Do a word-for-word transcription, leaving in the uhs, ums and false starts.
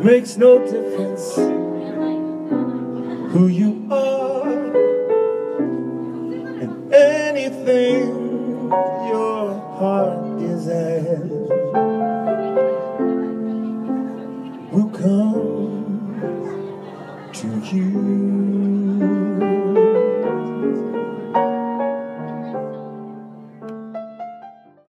makes no difference who you are, and anything your heart desires will come to you.